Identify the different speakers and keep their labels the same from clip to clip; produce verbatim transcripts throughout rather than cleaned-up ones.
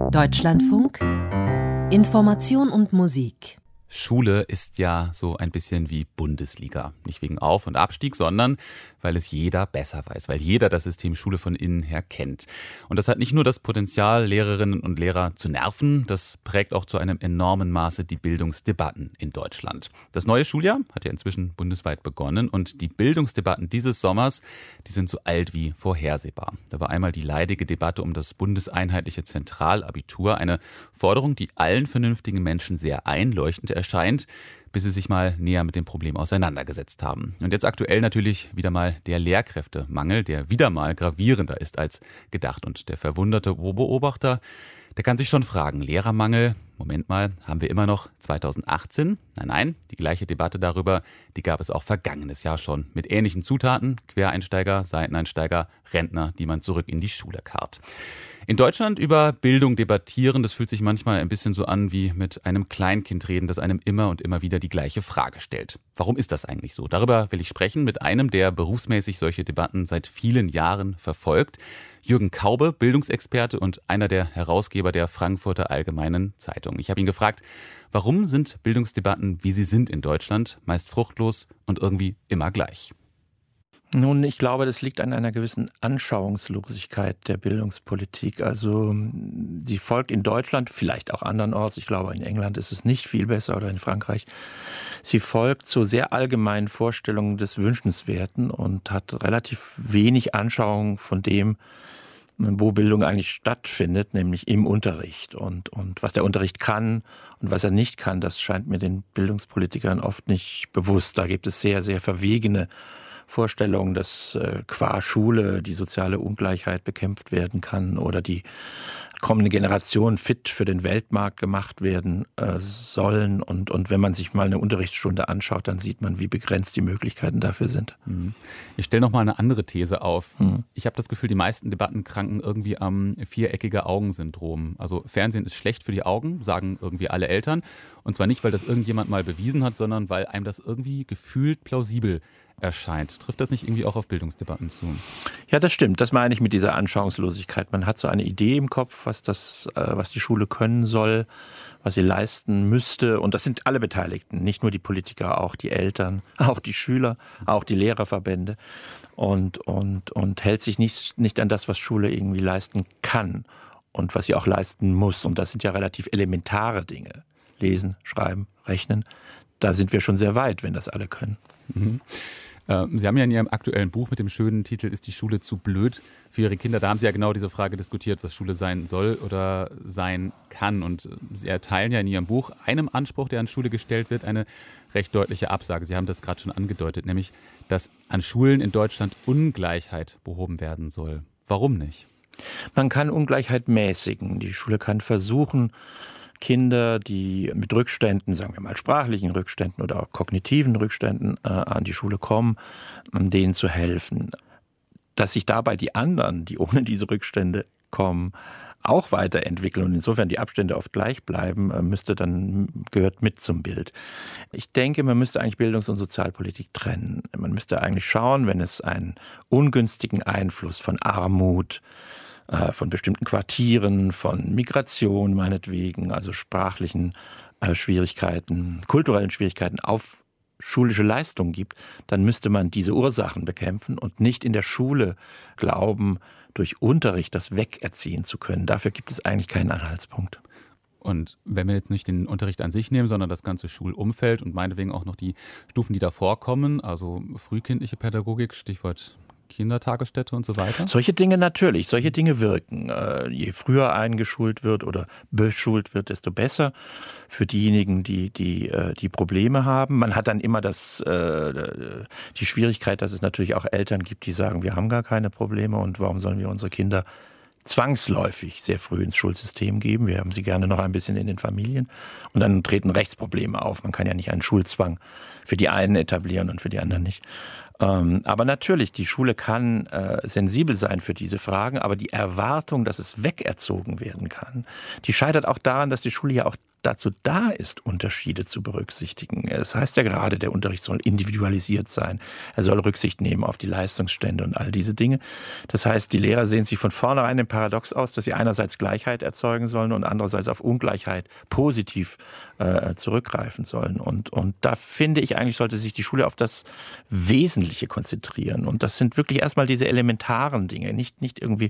Speaker 1: Deutschlandfunk Information und Musik.
Speaker 2: Schule ist ja so ein bisschen wie Bundesliga. Nicht wegen Auf- und Abstieg, sondern weil es jeder besser weiß, weil jeder das System Schule von innen her kennt. Und das hat nicht nur das Potenzial, Lehrerinnen und Lehrer zu nerven, das prägt auch zu einem enormen Maße die Bildungsdebatten in Deutschland. Das neue Schuljahr hat ja inzwischen bundesweit begonnen und die Bildungsdebatten dieses Sommers, die sind so alt wie vorhersehbar. Da war einmal die leidige Debatte um das bundeseinheitliche Zentralabitur, eine Forderung, die allen vernünftigen Menschen sehr einleuchtend erscheint, bis sie sich mal näher mit dem Problem auseinandergesetzt haben. Und jetzt aktuell natürlich wieder mal der Lehrkräftemangel, der wieder mal gravierender ist als gedacht. Und der verwunderte Beobachter, der kann sich schon fragen, Lehrermangel, Moment mal, haben wir immer noch zweitausendachtzehn? Nein, nein, die gleiche Debatte darüber, die gab es auch vergangenes Jahr schon. Mit ähnlichen Zutaten, Quereinsteiger, Seiteneinsteiger, Rentner, die man zurück in die Schule karrt. In Deutschland über Bildung debattieren, das fühlt sich manchmal ein bisschen so an wie mit einem Kleinkind reden, das einem immer und immer wieder die gleiche Frage stellt. Warum ist das eigentlich so? Darüber will ich sprechen mit einem, der berufsmäßig solche Debatten seit vielen Jahren verfolgt. Jürgen Kaube, Bildungsexperte und einer der Herausgeber der Frankfurter Allgemeinen Zeitung. Ich habe ihn gefragt, warum sind Bildungsdebatten, wie sie sind in Deutschland, meist fruchtlos und irgendwie immer gleich?
Speaker 3: Nun, ich glaube, das liegt an einer gewissen Anschauungslosigkeit der Bildungspolitik. Also sie folgt in Deutschland, vielleicht auch andernorts, ich glaube in England ist es nicht viel besser oder in Frankreich, sie folgt zu sehr allgemeinen Vorstellungen des Wünschenswerten und hat relativ wenig Anschauung von dem, wo Bildung eigentlich stattfindet, nämlich im Unterricht. Und, und was der Unterricht kann und was er nicht kann, das scheint mir den Bildungspolitikern oft nicht bewusst. Da gibt es sehr, sehr verwegene Vorstellung, dass äh, qua Schule die soziale Ungleichheit bekämpft werden kann oder die kommende Generation fit für den Weltmarkt gemacht werden äh, sollen. Und, und wenn man sich mal eine Unterrichtsstunde anschaut, dann sieht man, wie begrenzt die Möglichkeiten dafür sind.
Speaker 2: Ich stelle noch mal eine andere These auf.
Speaker 3: Mhm.
Speaker 2: Ich habe das Gefühl, die meisten Debatten kranken irgendwie am viereckige Augensyndrom. Also Fernsehen ist schlecht für die Augen, sagen irgendwie alle Eltern. Und zwar nicht, weil das irgendjemand mal bewiesen hat, sondern weil einem das irgendwie gefühlt plausibel erscheint. Trifft das nicht irgendwie auch auf Bildungsdebatten zu?
Speaker 3: Ja, das stimmt. Das meine ich mit dieser Anschauungslosigkeit. Man hat so eine Idee im Kopf, was das, äh, was die Schule können soll, was sie leisten müsste. Und das sind alle Beteiligten, nicht nur die Politiker, auch die Eltern, auch die Schüler, auch die Lehrerverbände. Und, und, und hält sich nicht, nicht an das, was Schule irgendwie leisten kann und was sie auch leisten muss. Und das sind ja relativ elementare Dinge. Lesen, schreiben, rechnen. Da sind wir schon sehr weit, wenn das alle können.
Speaker 2: Mhm. Sie haben ja in Ihrem aktuellen Buch mit dem schönen Titel »Ist die Schule zu blöd für Ihre Kinder?« Da haben Sie ja genau diese Frage diskutiert, was Schule sein soll oder sein kann. Und Sie erteilen ja in Ihrem Buch einem Anspruch, der an Schule gestellt wird, eine recht deutliche Absage. Sie haben das gerade schon angedeutet, nämlich, dass an Schulen in Deutschland Ungleichheit behoben werden soll. Warum nicht?
Speaker 3: Man kann Ungleichheit mäßigen. Die Schule kann versuchen, Kinder, die mit Rückständen, sagen wir mal sprachlichen Rückständen oder auch kognitiven Rückständen äh, an die Schule kommen, um denen zu helfen. Dass sich dabei die anderen, die ohne diese Rückstände kommen, auch weiterentwickeln und insofern die Abstände oft gleich bleiben, äh, müsste dann, gehört mit zum Bild. Ich denke, man müsste eigentlich Bildungs- und Sozialpolitik trennen. Man müsste eigentlich schauen, wenn es einen ungünstigen Einfluss von Armut, von bestimmten Quartieren, von Migration meinetwegen, also sprachlichen äh, Schwierigkeiten, kulturellen Schwierigkeiten auf schulische Leistung gibt, dann müsste man diese Ursachen bekämpfen und nicht in der Schule glauben, durch Unterricht das wegerziehen zu können. Dafür gibt es eigentlich keinen Anhaltspunkt.
Speaker 2: Und wenn wir jetzt nicht den Unterricht an sich nehmen, sondern das ganze Schulumfeld und meinetwegen auch noch die Stufen, die davor kommen, also frühkindliche Pädagogik, Stichwort Kindertagesstätte und so weiter?
Speaker 3: Solche Dinge natürlich, solche Dinge wirken. Äh, je früher eingeschult wird oder beschult wird, desto besser für diejenigen, die die, äh, die Probleme haben. Man hat dann immer das, äh, die Schwierigkeit, dass es natürlich auch Eltern gibt, die sagen, wir haben gar keine Probleme und warum sollen wir unsere Kinder zwangsläufig sehr früh ins Schulsystem geben. Wir haben sie gerne noch ein bisschen in den Familien. Und dann treten Rechtsprobleme auf. Man kann ja nicht einen Schulzwang für die einen etablieren und für die anderen nicht. Ähm, aber natürlich, die Schule kann äh, sensibel sein für diese Fragen, aber die Erwartung, dass es wegerzogen werden kann, die scheitert auch daran, dass die Schule ja auch dazu da ist, Unterschiede zu berücksichtigen. Es heißt ja gerade, der Unterricht soll individualisiert sein. Er soll Rücksicht nehmen auf die Leistungsstände und all diese Dinge. Das heißt, die Lehrer sehen sich von vornherein im Paradox aus, dass sie einerseits Gleichheit erzeugen sollen und andererseits auf Ungleichheit positiv äh, zurückgreifen sollen. Und, und da finde ich, eigentlich sollte sich die Schule auf das Wesentliche konzentrieren. Und das sind wirklich erstmal diese elementaren Dinge, nicht, nicht irgendwie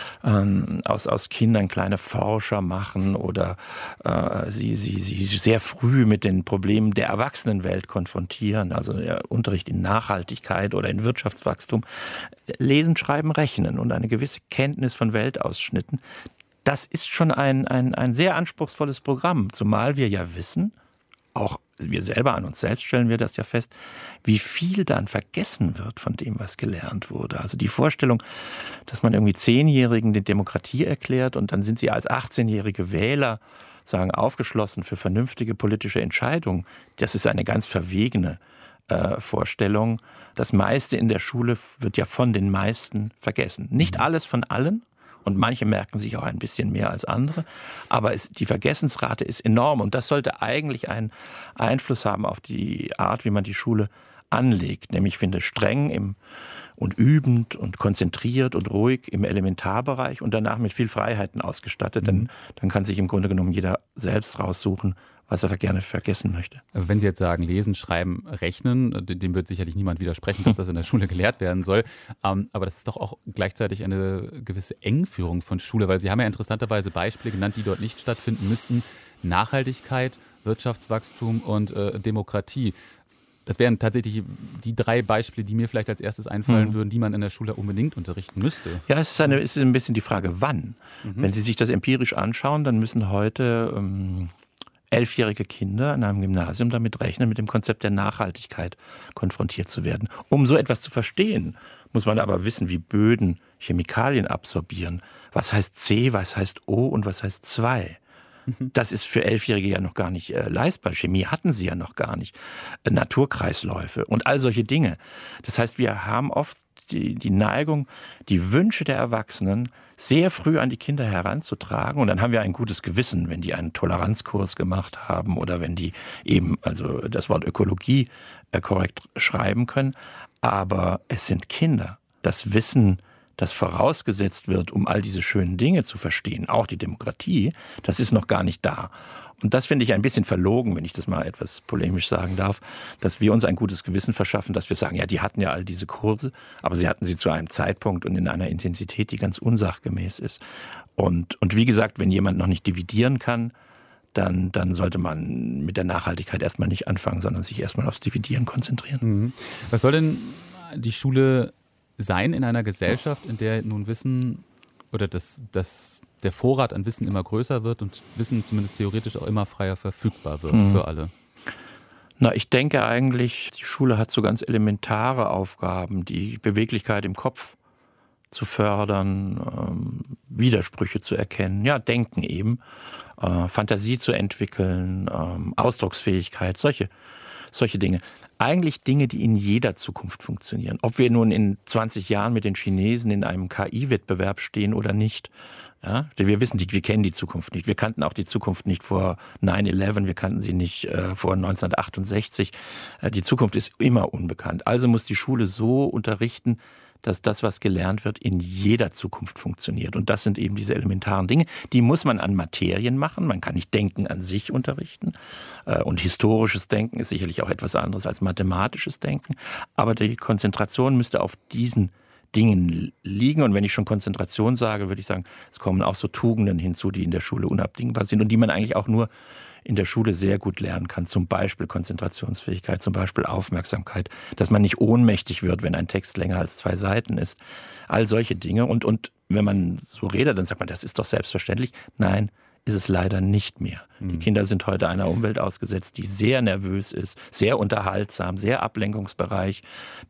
Speaker 3: ähm, aus, aus Kindern kleine Forscher machen oder äh, sie, sie, sie sehr früh mit den Problemen der Erwachsenenwelt konfrontieren, also der Unterricht in Nachhaltigkeit oder in Wirtschaftswachstum. Lesen, Schreiben, Rechnen und eine gewisse Kenntnis von Weltausschnitten, das ist schon ein, ein, ein sehr anspruchsvolles Programm, zumal wir ja wissen, auch wir selber an uns selbst stellen wir das ja fest, wie viel dann vergessen wird von dem, was gelernt wurde. Also die Vorstellung, dass man irgendwie Zehnjährigen die Demokratie erklärt und dann sind sie als achtzehnjährige Wähler sagen, aufgeschlossen für vernünftige politische Entscheidungen, das ist eine ganz verwegene äh, Vorstellung. Das meiste in der Schule wird ja von den meisten vergessen. Nicht alles von allen. Und manche merken sich auch ein bisschen mehr als andere. Aber es, die Vergessensrate ist enorm. Und das sollte eigentlich einen Einfluss haben auf die Art, wie man die Schule anlegt. Nämlich, ich finde, streng im, und übend und konzentriert und ruhig im Elementarbereich und danach mit viel Freiheiten ausgestattet. Mhm. Denn dann kann sich im Grunde genommen jeder selbst raussuchen, was er gerne vergessen möchte.
Speaker 2: Wenn Sie jetzt sagen, lesen, schreiben, rechnen, dem wird sicherlich niemand widersprechen, dass das in der Schule gelehrt werden soll. Aber das ist doch auch gleichzeitig eine gewisse Engführung von Schule, weil Sie haben ja interessanterweise Beispiele genannt, die dort nicht stattfinden müssten. Nachhaltigkeit, Wirtschaftswachstum und äh, Demokratie. Das wären tatsächlich die drei Beispiele, die mir vielleicht als erstes einfallen mhm. würden, die man in der Schule unbedingt unterrichten müsste.
Speaker 3: Ja, es ist, eine, es ist ein bisschen die Frage, wann. Mhm. Wenn Sie sich das empirisch anschauen, dann müssen heute ähm, elfjährige Kinder in einem Gymnasium damit rechnen, mit dem Konzept der Nachhaltigkeit konfrontiert zu werden. Um so etwas zu verstehen, muss man aber wissen, wie Böden Chemikalien absorbieren. Was heißt C, was heißt O und was heißt zwei? Das ist für Elfjährige ja noch gar nicht äh, leistbar. Chemie hatten sie ja noch gar nicht. Äh, Naturkreisläufe und all solche Dinge. Das heißt, wir haben oft die, die Neigung, die Wünsche der Erwachsenen sehr früh an die Kinder heranzutragen. Und dann haben wir ein gutes Gewissen, wenn die einen Toleranzkurs gemacht haben oder wenn die eben also das Wort Ökologie äh, korrekt schreiben können. Aber es sind Kinder. Das Wissen, das vorausgesetzt wird, um all diese schönen Dinge zu verstehen, auch die Demokratie, das ist noch gar nicht da. Und das finde ich ein bisschen verlogen, wenn ich das mal etwas polemisch sagen darf, dass wir uns ein gutes Gewissen verschaffen, dass wir sagen, ja, die hatten ja all diese Kurse, aber sie hatten sie zu einem Zeitpunkt und in einer Intensität, die ganz unsachgemäß ist. Und, und wie gesagt, wenn jemand noch nicht dividieren kann, dann, dann sollte man mit der Nachhaltigkeit erstmal nicht anfangen, sondern sich erstmal aufs Dividieren konzentrieren.
Speaker 2: Mhm. Was soll denn die Schule sein in einer Gesellschaft, in der nun Wissen oder das, das, der Vorrat an Wissen immer größer wird und Wissen zumindest theoretisch auch immer freier verfügbar wird mhm. für alle?
Speaker 3: Na, ich denke eigentlich, die Schule hat so ganz elementare Aufgaben, die Beweglichkeit im Kopf zu fördern, ähm, Widersprüche zu erkennen, ja, Denken eben, äh, Fantasie zu entwickeln, ähm, Ausdrucksfähigkeit, solche, solche Dinge. Eigentlich Dinge, die in jeder Zukunft funktionieren. Ob wir nun in zwanzig Jahren mit den Chinesen in einem K I-Wettbewerb stehen oder nicht. Ja, wir wissen, die, wir kennen die Zukunft nicht. Wir kannten auch die Zukunft nicht vor neun elf, wir kannten sie nicht äh, vor neunzehnhundertachtundsechzig. Äh, die Zukunft ist immer unbekannt. Also muss die Schule so unterrichten, dass das, was gelernt wird, in jeder Zukunft funktioniert. Und das sind eben diese elementaren Dinge. Die muss man an Materien machen. Man kann nicht Denken an sich unterrichten. Und historisches Denken ist sicherlich auch etwas anderes als mathematisches Denken. Aber die Konzentration müsste auf diesen Dingen liegen. Und wenn ich schon Konzentration sage, würde ich sagen, es kommen auch so Tugenden hinzu, die in der Schule unabdingbar sind und die man eigentlich auch nur in der Schule sehr gut lernen kann. Zum Beispiel Konzentrationsfähigkeit, zum Beispiel Aufmerksamkeit, dass man nicht ohnmächtig wird, wenn ein Text länger als zwei Seiten ist. All solche Dinge. Und, und wenn man so redet, dann sagt man, das ist doch selbstverständlich. Nein, ist es leider nicht mehr. Mhm. Die Kinder sind heute einer Umwelt ausgesetzt, die sehr nervös ist, sehr unterhaltsam, sehr ablenkungsbereit.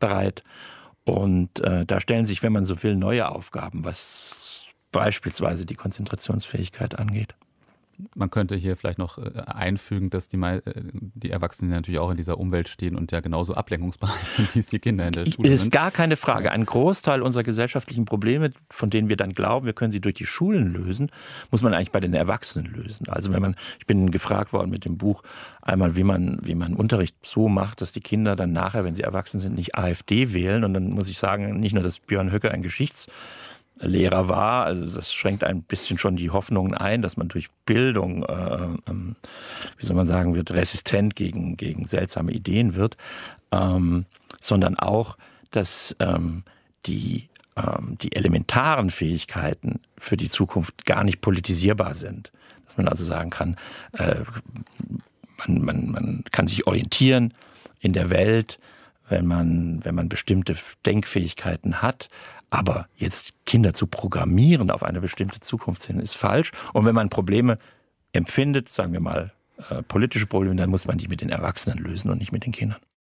Speaker 3: Und äh, da stellen sich, wenn man so will, neue Aufgaben, was beispielsweise die Konzentrationsfähigkeit angeht.
Speaker 2: man könnte hier vielleicht noch einfügen, dass die, die Erwachsenen natürlich auch in dieser Umwelt stehen und ja genauso ablenkungsbereit sind, wie es die Kinder in der Schule sind.
Speaker 3: Ist gar keine Frage. Ein Großteil unserer gesellschaftlichen Probleme, von denen wir dann glauben, wir können sie durch die Schulen lösen, muss man eigentlich bei den Erwachsenen lösen. Also wenn man, ich bin gefragt worden mit dem Buch einmal, wie man, wie man Unterricht so macht, dass die Kinder dann nachher, wenn sie erwachsen sind, nicht AfD wählen. Und dann muss ich sagen, nicht nur, dass Björn Höcke ein Geschichtslehrer war, also das schränkt ein bisschen schon die Hoffnungen ein, dass man durch Bildung, äh, ähm, wie soll man sagen, wird resistent gegen, gegen seltsame Ideen wird, ähm, sondern auch, dass ähm, die, ähm, die elementaren Fähigkeiten für die Zukunft gar nicht politisierbar sind. Dass man also sagen kann, äh, man, man, man kann sich orientieren in der Welt, wenn man, wenn man bestimmte Denkfähigkeiten hat. Aber jetzt Kinder zu programmieren auf eine bestimmte Zukunft hin, ist falsch. Und wenn man Probleme empfindet, sagen wir mal äh, politische Probleme, dann muss man die mit den Erwachsenen lösen und nicht mit den Kindern.